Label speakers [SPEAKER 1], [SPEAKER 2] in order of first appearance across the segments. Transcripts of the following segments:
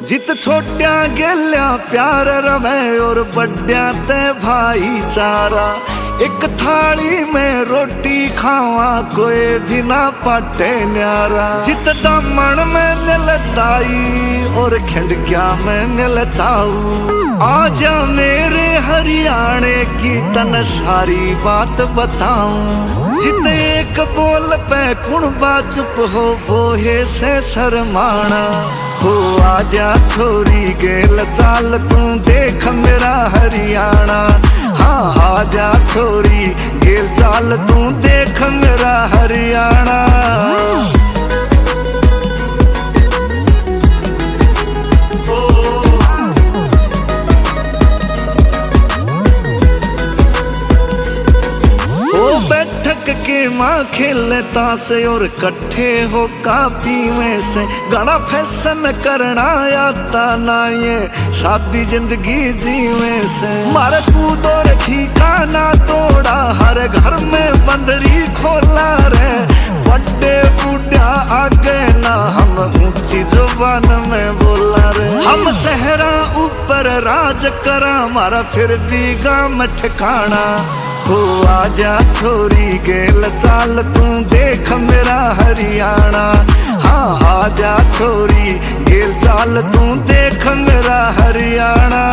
[SPEAKER 1] जित छोट्या गेल्या प्यार रवे और बड्या ते भाईचारा। एक थाली में रोटी खावा कोई भी ना पाटे न्यारा। जित दामन में मिलताई और खिंडकिया में मिलताऊ। आजा मेरे हरियाणे की तन सारी बात बताऊं। जित एक बोल पे कुणबा चुप हो वो है से शर्माना। हो आजा छोरी गेल चाल तू देख मेरा हरियाणा। हाँ आजा छोरी गेल चाल तू देख मेरा हरियाणा। बैठक के माँ खेलने तासे और कट्ठे हो कापी में से। गाना फैशन करना आता ना ये शादी जिंदगी जीवे से। मारे कूद और ठिकाना तोड़ा हर घर में बंदरी खोला रे। बड़े बूढ़ा आगे ना हम ऊंची जुबान में बोला रे। हम सहरा ऊपर राज करा मारा फिर भी गाँव ठिकाना। हो आजा छोरी गेल चाल तू देख मेरा हरियाणा। हाँ आजा छोरी गेल चाल तू देख मेरा हरियाणा।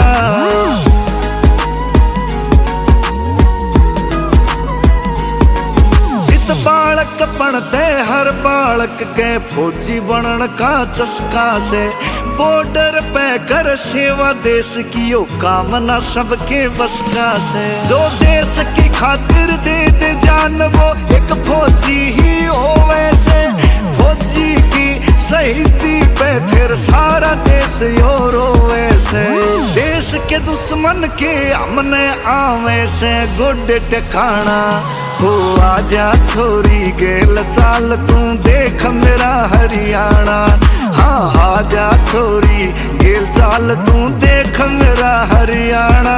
[SPEAKER 1] जित बालक बनते हर बालक के फौजी बनन का चस्का से। बॉर्डर पे कर सेवा देश की यो कामना सबके बस का से। जो देश की खातिर दे दे जान वो एक फौजी ही हो वैसे। फौजी की शहीदी पे फिर सारा देश यो रोवे से। देश के दुश्मन के हमने आवे से गोडे ठिकाना। हो आजा छोरी गेल चाल तू देख मेरा हरियाणा। हाँ आजा छोरी गेल चाल तू देख मेरा हरियाणा।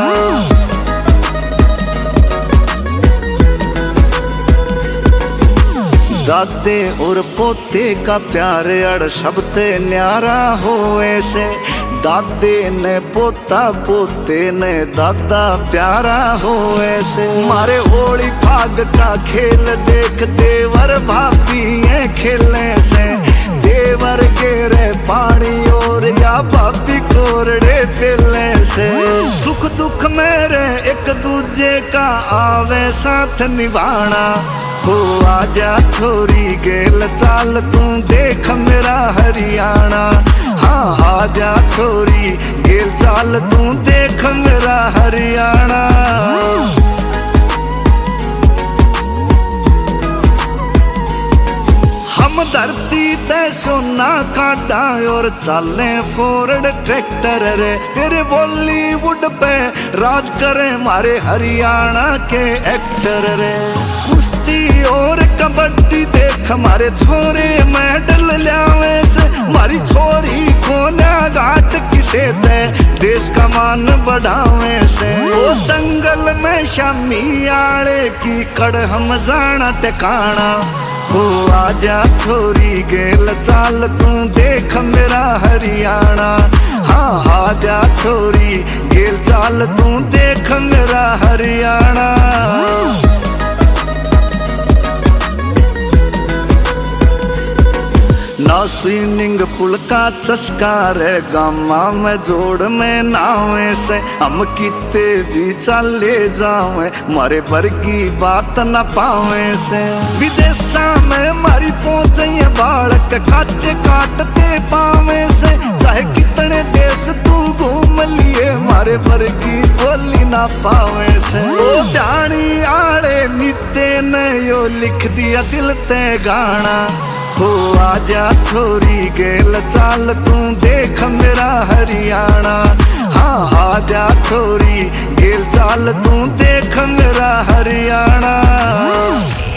[SPEAKER 1] दादे और पोते का प्यार अड़ सबते न्यारा हो ऐसे। दादे ने पोता पोते ने दादा प्यारा हो ऐसे। मारे होली फाग का खेल देख देवर भाभी है खेलने से। देवर गेरे पानी और या भाभी कोरड़े पिलने से। सुख दुख मेरे एक दूजे का आवे साथ निभाना। हो आजा छोरी गेल चाल तू देख मेरा हरियाणा। हाँ आजा छोरी गेल चाल तू देख मेरा हरियाणा। हम धरती ते सोना काटा और चले फोर्ड ट्रैक्टर रे। तेरे बॉलीवुड पे राज करे मारे हरियाणा के एक्टर रे। कुश्ती और कबड्डी देख हमारे छोरे मेडल लावे से। मारी छोरी कोना घाट किसे दे देश का मान बढ़ावे से। वो दंगल में शामी आड़े की कड़ हम जाना ठिकाना। हो आजा छोरी गेल चाल तू देख मेरा हरियाणा। हाँ आजा छोरी गेल चाल तू देख मेरा हरियाणा। ना स्विमिंग पूल का चस्का रे गामा में जोड़ में नावे से। हम किते भी चले जावे मारे पर की बात न पावे से। विदेशा में मारी पहुंचे बालक काचे काटते पावे से। चाहे कितने देश तू घूम लिए मारे पर की बोली ना पावे से। ओ डाणी आले नित्य ने यो लिख दिया दिल ते गाना। हो आजा छोरी गेल चाल तू देख मेरा हरियाणा। हाँ आजा छोरी गेल चाल तू देख मेरा हरियाणा।